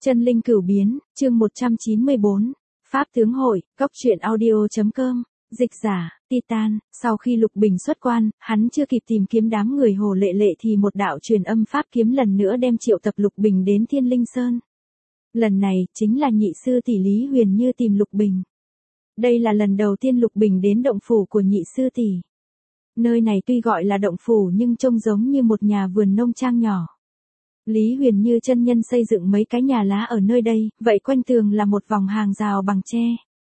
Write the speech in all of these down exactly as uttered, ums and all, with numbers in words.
Chân linh cửu biến, chương một trăm chín mươi bốn. Pháp tướng hội, cốc truyện audio.com, dịch giả, Titan. Sau khi Lục Bình xuất quan, hắn chưa kịp tìm kiếm đám người Hồ Lệ Lệ thì một đạo truyền âm pháp kiếm lần nữa đem triệu tập Lục Bình đến Thiên Linh Sơn. Lần này, chính là nhị sư tỷ Lý Huyền Như tìm Lục Bình. Đây là lần đầu tiên Lục Bình đến động phủ của nhị sư tỷ. Nơi này tuy gọi là động phủ nhưng trông giống như một nhà vườn nông trang nhỏ. Lý Huyền Như chân nhân xây dựng mấy cái nhà lá ở nơi đây, vậy quanh tường là một vòng hàng rào bằng tre.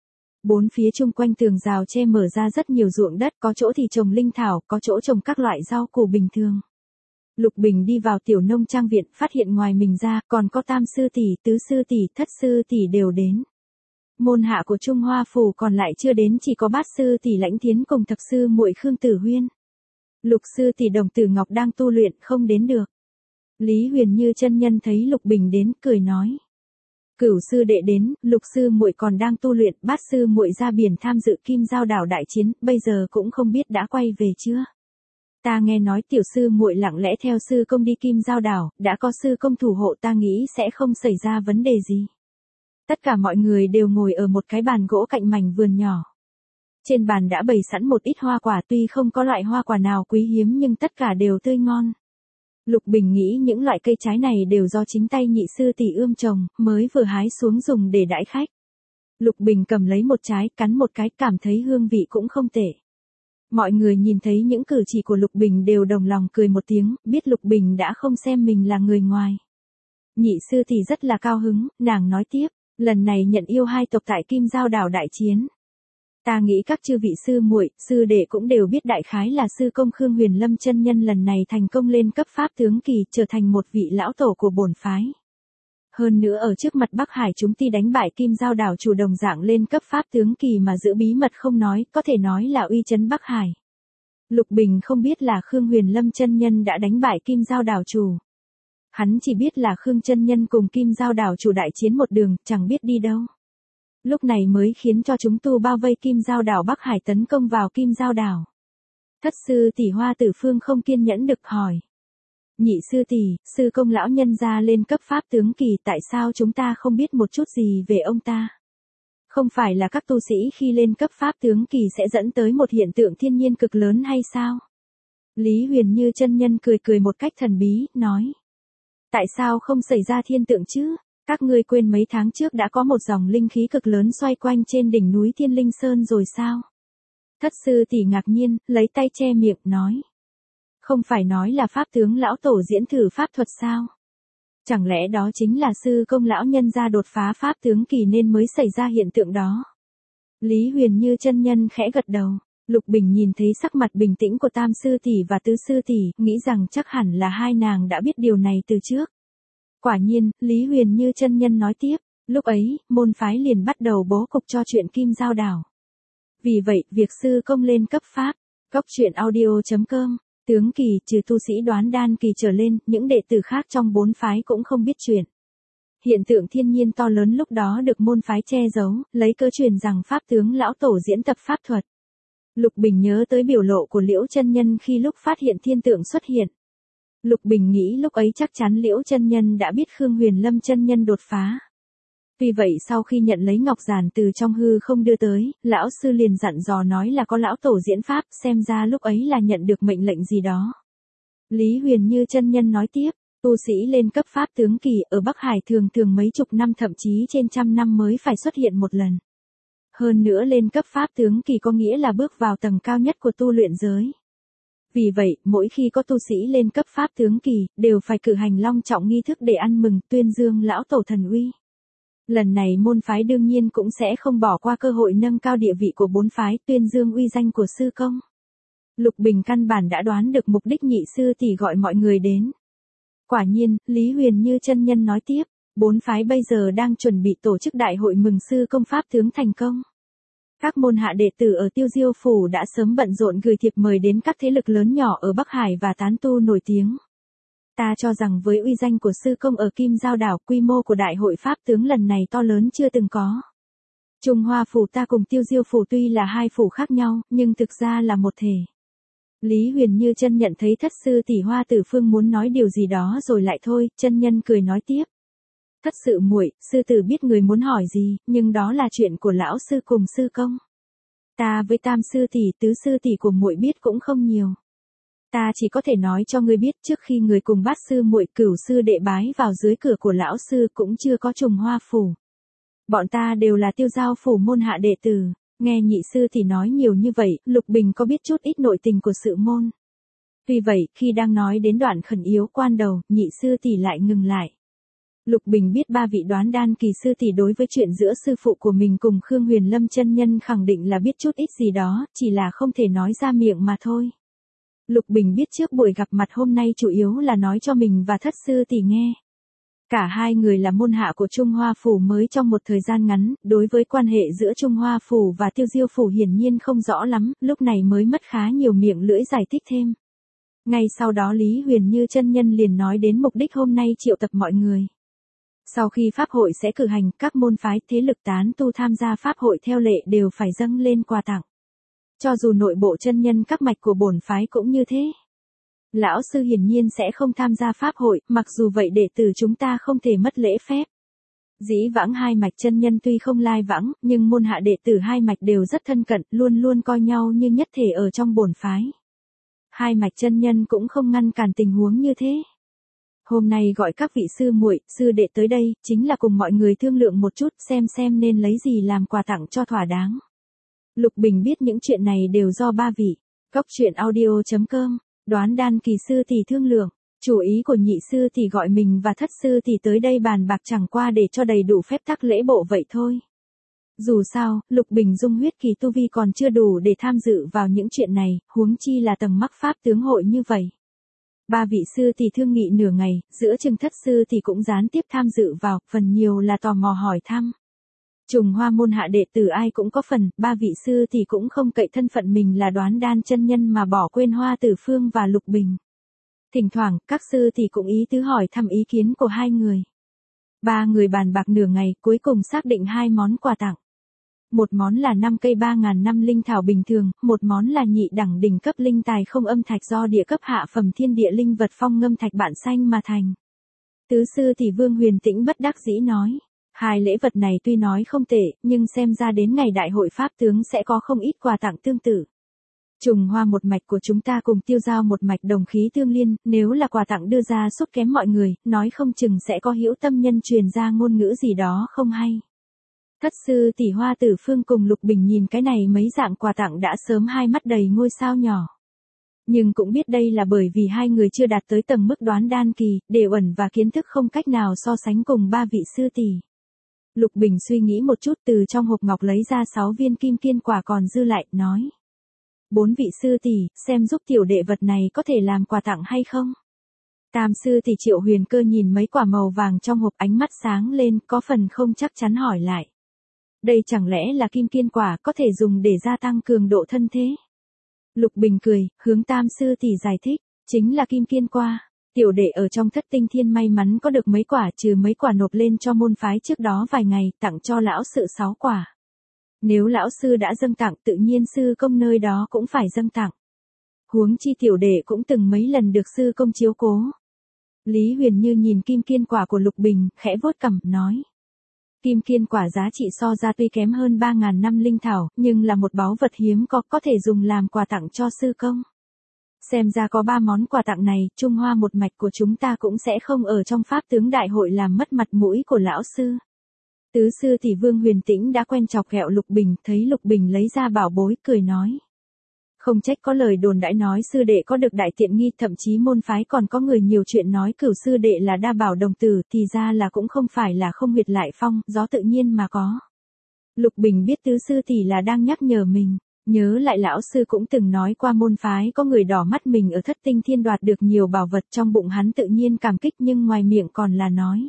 Bốn phía chung quanh tường rào tre mở ra rất nhiều ruộng đất, có chỗ thì trồng linh thảo, có chỗ trồng các loại rau củ bình thường. Lục Bình đi vào tiểu nông trang viện, phát hiện ngoài mình ra, còn có tam sư tỷ, tứ sư tỷ, thất sư tỷ đều đến. Môn hạ của Trung Hoa Phủ còn lại chưa đến, chỉ có bát sư tỷ Lãnh Thiến cùng thập sư muội Khương Tử Huyên. Lục sư tỷ Đồng Tử Ngọc đang tu luyện, không đến được. Lý Huyền Như chân nhân thấy Lục Bình đến, cười nói: "Cửu sư đệ đến, Lục sư muội còn đang tu luyện, bát sư muội ra biển tham dự Kim Giao đảo đại chiến, bây giờ cũng không biết đã quay về chưa. Ta nghe nói tiểu sư muội lặng lẽ theo sư công đi Kim Giao đảo, đã có sư công thủ hộ, ta nghĩ sẽ không xảy ra vấn đề gì." Tất cả mọi người đều ngồi ở một cái bàn gỗ cạnh mảnh vườn nhỏ. Trên bàn đã bày sẵn một ít hoa quả, tuy không có loại hoa quả nào quý hiếm nhưng tất cả đều tươi ngon. Lục Bình nghĩ những loại cây trái này đều do chính tay nhị sư tỷ ươm trồng, mới vừa hái xuống dùng để đãi khách. Lục Bình cầm lấy một trái, cắn một cái, cảm thấy hương vị cũng không tệ. Mọi người nhìn thấy những cử chỉ của Lục Bình đều đồng lòng cười một tiếng, biết Lục Bình đã không xem mình là người ngoài. Nhị sư tỷ rất là cao hứng, nàng nói tiếp: "Lần này nhận yêu hai tộc tại Kim Giao đảo đại chiến. Ta nghĩ các chư vị sư muội, sư đệ cũng đều biết đại khái là sư công Khương Huyền Lâm chân nhân lần này thành công lên cấp pháp tướng kỳ, trở thành một vị lão tổ của bổn phái. Hơn nữa ở trước mặt Bắc Hải chúng ti đánh bại Kim Giao đảo chủ đồng dạng lên cấp pháp tướng kỳ mà giữ bí mật không nói, có thể nói là uy chấn Bắc Hải." Lục Bình không biết là Khương Huyền Lâm chân nhân đã đánh bại Kim Giao đảo chủ. Hắn chỉ biết là Khương chân nhân cùng Kim Giao đảo chủ đại chiến một đường, chẳng biết đi đâu. Lúc này mới khiến cho chúng tu bao vây Kim Giao đảo Bắc Hải tấn công vào Kim Giao đảo. Thất sư tỷ Hoa Tử Phương không kiên nhẫn được hỏi: "Nhị sư tỷ, sư công lão nhân gia lên cấp pháp tướng kỳ, tại sao chúng ta không biết một chút gì về ông ta? Không phải là các tu sĩ khi lên cấp pháp tướng kỳ sẽ dẫn tới một hiện tượng thiên nhiên cực lớn hay sao?" Lý Huyền Như chân nhân cười cười một cách thần bí, nói: "Tại sao không xảy ra thiên tượng chứ? Các ngươi quên mấy tháng trước đã có một dòng linh khí cực lớn xoay quanh trên đỉnh núi Thiên Linh Sơn rồi sao?" Thất sư tỷ ngạc nhiên, lấy tay che miệng, nói: "Không phải nói là pháp tướng lão tổ diễn thử pháp thuật sao? Chẳng lẽ đó chính là sư công lão nhân gia đột phá pháp tướng kỳ nên mới xảy ra hiện tượng đó?" Lý Huyền Như chân nhân khẽ gật đầu. Lục Bình nhìn thấy sắc mặt bình tĩnh của tam sư tỷ và tứ sư tỷ, nghĩ rằng chắc hẳn là hai nàng đã biết điều này từ trước. Quả nhiên, Lý Huyền Như chân nhân nói tiếp: "Lúc ấy, môn phái liền bắt đầu bố cục cho chuyện Kim Giao đảo. Vì vậy, việc sư công lên cấp pháp, cốc truyện audio.com, tướng kỳ trừ tu sĩ đoán đan kỳ trở lên, những đệ tử khác trong bốn phái cũng không biết chuyện. Hiện tượng thiên nhiên to lớn lúc đó được môn phái che giấu, lấy cớ truyền rằng pháp tướng lão tổ diễn tập pháp thuật." Lục Bình nhớ tới biểu lộ của Liễu chân nhân khi lúc phát hiện thiên tượng xuất hiện. Lục Bình nghĩ lúc ấy chắc chắn Liễu chân nhân đã biết Khương Huyền Lâm chân nhân đột phá. Vì vậy sau khi nhận lấy ngọc giản từ trong hư không đưa tới, lão sư liền dặn dò nói là có lão tổ diễn pháp, xem ra lúc ấy là nhận được mệnh lệnh gì đó. Lý Huyền Như chân nhân nói tiếp: "Tu sĩ lên cấp pháp tướng kỳ ở Bắc Hải thường thường mấy chục năm thậm chí trên trăm năm mới phải xuất hiện một lần. Hơn nữa lên cấp pháp tướng kỳ có nghĩa là bước vào tầng cao nhất của tu luyện giới. Vì vậy, mỗi khi có tu sĩ lên cấp pháp tướng kỳ, đều phải cử hành long trọng nghi thức để ăn mừng, tuyên dương lão tổ thần uy. Lần này môn phái đương nhiên cũng sẽ không bỏ qua cơ hội nâng cao địa vị của bốn phái, tuyên dương uy danh của sư công." Lục Bình căn bản đã đoán được mục đích nhị sư tỷ gọi mọi người đến. Quả nhiên, Lý Huyền Như chân nhân nói tiếp: "Bốn phái bây giờ đang chuẩn bị tổ chức đại hội mừng sư công pháp tướng thành công. Các môn hạ đệ tử ở Tiêu Diêu Phủ đã sớm bận rộn gửi thiệp mời đến các thế lực lớn nhỏ ở Bắc Hải và tán tu nổi tiếng. Ta cho rằng với uy danh của sư công ở Kim Giao đảo, quy mô của đại hội pháp tướng lần này to lớn chưa từng có. Trung Hoa Phủ ta cùng Tiêu Diêu Phủ tuy là hai phủ khác nhau, nhưng thực ra là một thể." Lý Huyền Như chân nhận thấy thất sư tỷ Hoa Tử Phương muốn nói điều gì đó rồi lại thôi, chân nhân cười nói tiếp: Thất sự muội, sư tử biết người muốn hỏi gì, nhưng đó là chuyện của lão sư cùng sư công. Ta với tam sư tỷ tứ sư tỷ của muội biết cũng không nhiều. Ta chỉ có thể nói cho ngươi biết trước khi người cùng bát sư muội cửu sư đệ bái vào dưới cửa của lão sư cũng chưa có trùng hoa phủ. Bọn ta đều là tiêu giao phủ môn hạ đệ tử. Nghe nhị sư tỷ nói nhiều như vậy, Lục Bình có biết chút ít nội tình của sự môn. Tuy vậy, khi đang nói đến đoạn khẩn yếu quan đầu, nhị sư tỷ lại ngừng lại. Lục Bình biết ba vị đoán đan kỳ sư tỷ đối với chuyện giữa sư phụ của mình cùng Khương Huyền Lâm chân nhân khẳng định là biết chút ít gì đó, chỉ là không thể nói ra miệng mà thôi. Lục Bình biết trước buổi gặp mặt hôm nay chủ yếu là nói cho mình và thất sư tỷ nghe. Cả hai người là môn hạ của Trung Hoa Phủ mới trong một thời gian ngắn, đối với quan hệ giữa Trung Hoa Phủ và Tiêu Diêu Phủ hiển nhiên không rõ lắm, lúc này mới mất khá nhiều miệng lưỡi giải thích thêm. Ngay sau đó Lý Huyền Như chân nhân liền nói đến mục đích hôm nay triệu tập mọi người. Sau khi pháp hội sẽ cử hành, các môn phái thế lực tán tu tham gia pháp hội theo lệ đều phải dâng lên quà tặng. Cho dù nội bộ chân nhân các mạch của bổn phái cũng như thế. Lão sư hiển nhiên sẽ không tham gia pháp hội, mặc dù vậy đệ tử chúng ta không thể mất lễ phép. Dĩ vãng hai mạch chân nhân tuy không lai vãng, nhưng môn hạ đệ tử hai mạch đều rất thân cận, luôn luôn coi nhau như nhất thể ở trong bổn phái. Hai mạch chân nhân cũng không ngăn cản tình huống như thế. Hôm nay gọi các vị sư muội, sư đệ tới đây, chính là cùng mọi người thương lượng một chút xem xem nên lấy gì làm quà tặng cho thỏa đáng. Lục Bình biết những chuyện này đều do ba vị. Cốc truyện audio chấm com, đoán đan kỳ sư tỷ thương lượng. Chủ ý của nhị sư tỷ gọi mình và thất sư tỷ tới đây bàn bạc chẳng qua để cho đầy đủ phép tắc lễ bộ vậy thôi. Dù sao, Lục Bình dung huyết kỳ tu vi còn chưa đủ để tham dự vào những chuyện này, huống chi là tầng mắc pháp tướng hội như vậy. Ba vị sư tỷ thương nghị nửa ngày, giữa chừng thất sư tỷ cũng gián tiếp tham dự vào, phần nhiều là tò mò hỏi thăm. Trùng Hoa môn hạ đệ tử ai cũng có phần, ba vị sư tỷ cũng không cậy thân phận mình là đoán đan chân nhân mà bỏ quên Hoa Tử Phương và Lục Bình. Thỉnh thoảng, các sư tỷ cũng ý tứ hỏi thăm ý kiến của hai người. Ba người bàn bạc nửa ngày, cuối cùng xác định hai món quà tặng. Một món là năm cây ba ngàn năm linh thảo bình thường, một món là nhị đẳng đỉnh cấp linh tài không âm thạch do địa cấp hạ phẩm thiên địa linh vật phong ngâm thạch bản xanh mà thành. Tứ sư tỷ Vương Huyền Tĩnh bất đắc dĩ nói, hai lễ vật này tuy nói không tệ, nhưng xem ra đến ngày đại hội pháp tướng sẽ có không ít quà tặng tương tự. Trùng Hoa một mạch của chúng ta cùng Tiêu Giao một mạch đồng khí tương liên, nếu là quà tặng đưa ra sút kém mọi người, nói không chừng sẽ có hữu tâm nhân truyền ra ngôn ngữ gì đó không hay. Thất sư tỷ Hoa Tử Phương cùng Lục Bình nhìn cái này mấy dạng quà tặng đã sớm hai mắt đầy ngôi sao nhỏ. Nhưng cũng biết đây là bởi vì hai người chưa đạt tới tầng mức đoán đan kỳ, đề uẩn và kiến thức không cách nào so sánh cùng ba vị sư tỷ. Lục Bình suy nghĩ một chút từ trong hộp ngọc lấy ra sáu viên kim kiên quả còn dư lại, nói. Bốn vị sư tỷ, xem giúp tiểu đệ vật này có thể làm quà tặng hay không? Tam sư tỷ Triệu Huyền Cơ nhìn mấy quả màu vàng trong hộp ánh mắt sáng lên, có phần không chắc chắn hỏi lại. Đây chẳng lẽ là kim kiên quả có thể dùng để gia tăng cường độ thân thế? Lục Bình cười, hướng tam sư tỷ giải thích, chính là kim kiên quả. Tiểu đệ ở trong thất tinh thiên may mắn có được mấy quả trừ mấy quả nộp lên cho môn phái trước đó vài ngày, tặng cho lão sự sáu quả. Nếu lão sư đã dâng tặng tự nhiên sư công nơi đó cũng phải dâng tặng. Huống chi tiểu đệ cũng từng mấy lần được sư công chiếu cố. Lý Huyền Như nhìn kim kiên quả của Lục Bình, khẽ vuốt cằm, nói. Kim kiên quả giá trị so ra tuy kém hơn ba ngàn năm linh thảo, nhưng là một báu vật hiếm có có thể dùng làm quà tặng cho sư công. Xem ra có ba món quà tặng này, Trung Hoa một mạch của chúng ta cũng sẽ không ở trong pháp tướng đại hội làm mất mặt mũi của lão sư. Tứ sư tỷ Vương Huyền Tĩnh đã quen chọc ghẹo Lục Bình, thấy Lục Bình lấy ra bảo bối, cười nói. Không trách có lời đồn đãi nói sư đệ có được đại tiện nghi, thậm chí môn phái còn có người nhiều chuyện nói cửu sư đệ là đa bảo đồng tử, thì ra là cũng không phải là không huyệt lại phong, gió tự nhiên mà có. Lục Bình biết tứ sư tỷ là đang nhắc nhở mình, nhớ lại lão sư cũng từng nói qua môn phái có người đỏ mắt mình ở thất tinh thiên đoạt được nhiều bảo vật, trong bụng hắn tự nhiên cảm kích nhưng ngoài miệng còn là nói.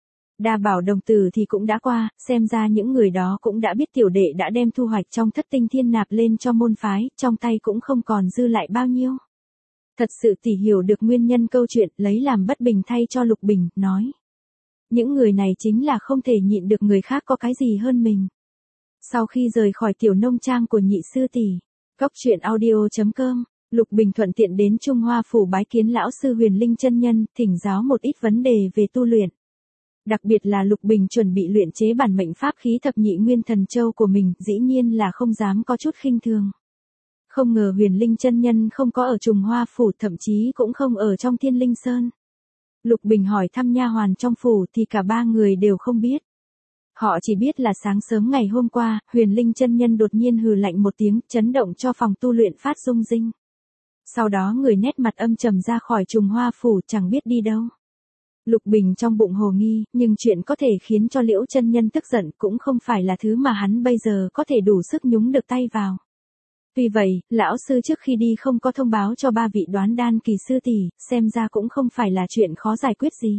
Đa bảo đồng tử thì cũng đã qua, xem ra những người đó cũng đã biết tiểu đệ đã đem thu hoạch trong thất tinh thiên nạp lên cho môn phái, trong tay cũng không còn dư lại bao nhiêu. Thật sự tỷ hiểu được nguyên nhân câu chuyện, lấy làm bất bình thay cho Lục Bình, nói. Những người này chính là không thể nhịn được người khác có cái gì hơn mình. Sau khi rời khỏi tiểu nông trang của nhị sư tỷ, cốc truyện audio chấm com, Lục Bình thuận tiện đến Trung Hoa phủ bái kiến lão sư Huyền Linh chân nhân, thỉnh giáo một ít vấn đề về tu luyện. Đặc biệt là Lục Bình chuẩn bị luyện chế bản mệnh pháp khí thập nhị nguyên thần châu của mình, dĩ nhiên là không dám có chút khinh thường. Không ngờ Huyền Linh chân nhân không có ở Trùng Hoa phủ, thậm chí cũng không ở trong Thiên Linh Sơn. Lục Bình hỏi thăm nha hoàn trong phủ thì cả ba người đều không biết. Họ chỉ biết là sáng sớm ngày hôm qua, Huyền Linh chân nhân đột nhiên hừ lạnh một tiếng, chấn động cho phòng tu luyện phát rung rinh. Sau đó người nét mặt âm trầm ra khỏi Trùng Hoa phủ, chẳng biết đi đâu. Lục Bình trong bụng hồ nghi, nhưng chuyện có thể khiến cho Liễu chân nhân tức giận cũng không phải là thứ mà hắn bây giờ có thể đủ sức nhúng được tay vào. Vì vậy, lão sư trước khi đi không có thông báo cho ba vị đoán đan kỳ sư tỷ, xem ra cũng không phải là chuyện khó giải quyết gì.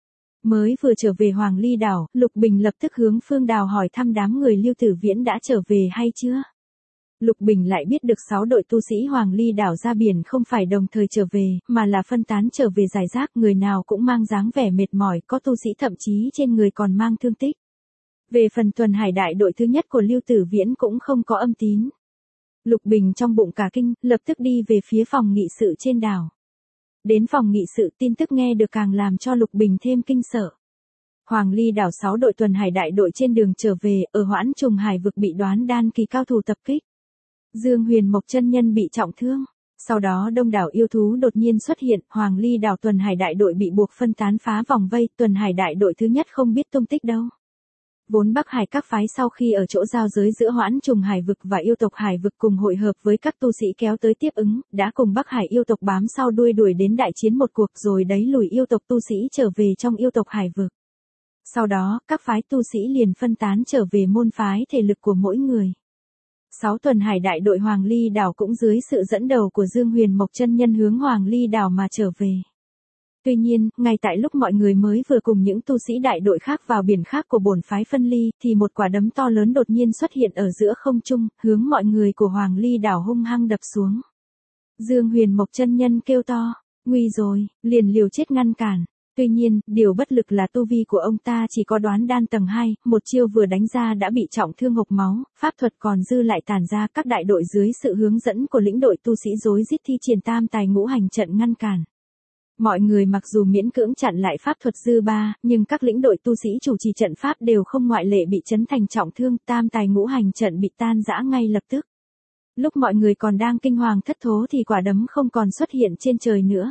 Mới vừa trở về Hoàng Ly đảo, Lục Bình lập tức hướng Phương Đào hỏi thăm đám người Lưu Tử Viễn đã trở về hay chưa. Lục Bình lại biết được sáu đội tu sĩ Hoàng Ly đảo ra biển không phải đồng thời trở về, mà là phân tán trở về rải rác, người nào cũng mang dáng vẻ mệt mỏi, có tu sĩ thậm chí trên người còn mang thương tích. Về phần tuần hải đại đội thứ nhất của Lưu Tử Viễn cũng không có âm tín. Lục Bình trong bụng cả kinh, lập tức đi về phía phòng nghị sự trên đảo. Đến phòng nghị sự, tin tức nghe được càng làm cho Lục Bình thêm kinh sợ. Hoàng Ly đảo sáu đội tuần hải đại đội trên đường trở về, ở Hoãn Trùng Hải vực bị đoán đan kỳ cao thủ tập kích. Dương Huyền Mộc chân nhân bị trọng thương. Sau đó đông đảo yêu thú đột nhiên xuất hiện, Hoàng Ly đảo tuần hải đại đội bị buộc phân tán phá vòng vây, tuần hải đại đội thứ nhất không biết tung tích đâu. Vốn Bắc Hải các phái sau khi ở chỗ giao giới giữa Hoãn Trùng Hải vực và yêu tộc Hải vực cùng hội hợp với các tu sĩ kéo tới tiếp ứng, đã cùng Bắc Hải yêu tộc bám sau đuôi đuổi đến đại chiến một cuộc rồi đẩy lùi yêu tộc tu sĩ trở về trong yêu tộc Hải vực. Sau đó, các phái tu sĩ liền phân tán trở về môn phái thể lực của mỗi người. Sáu tuần hải đại đội Hoàng Ly đảo cũng dưới sự dẫn đầu của Dương Huyền Mộc chân nhân hướng Hoàng Ly đảo mà trở về. Tuy nhiên, ngay tại lúc mọi người mới vừa cùng những tu sĩ đại đội khác vào biển khác của bổn phái phân ly, thì một quả đấm to lớn đột nhiên xuất hiện ở giữa không trung, hướng mọi người của Hoàng Ly đảo hung hăng đập xuống. Dương Huyền Mộc chân nhân kêu to, nguy rồi, liền liều chết ngăn cản. Tuy nhiên, điều bất lực là tu vi của ông ta chỉ có đoán đan tầng hai, một chiêu vừa đánh ra đã bị trọng thương hộc máu, pháp thuật còn dư lại tàn ra, các đại đội dưới sự hướng dẫn của lĩnh đội tu sĩ rối rít thi triển tam tài ngũ hành trận ngăn cản. Mọi người mặc dù miễn cưỡng chặn lại pháp thuật dư ba, nhưng các lĩnh đội tu sĩ chủ trì trận pháp đều không ngoại lệ bị chấn thành trọng thương, tam tài ngũ hành trận bị tan rã ngay lập tức. Lúc mọi người còn đang kinh hoàng thất thố thì quả đấm không còn xuất hiện trên trời nữa.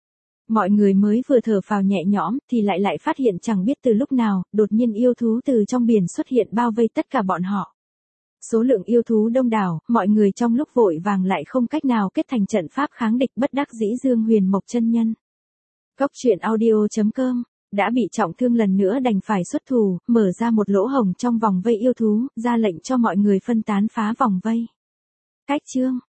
Mọi người mới vừa thở phào nhẹ nhõm thì lại lại phát hiện chẳng biết từ lúc nào, đột nhiên yêu thú từ trong biển xuất hiện bao vây tất cả bọn họ. Số lượng yêu thú đông đảo, mọi người trong lúc vội vàng lại không cách nào kết thành trận pháp kháng địch, bất đắc dĩ Dương Huyền Mộc chân nhân. Góc truyện audio chấm com đã bị trọng thương lần nữa đành phải xuất thủ, mở ra một lỗ hổng trong vòng vây yêu thú, ra lệnh cho mọi người phân tán phá vòng vây. Cách chương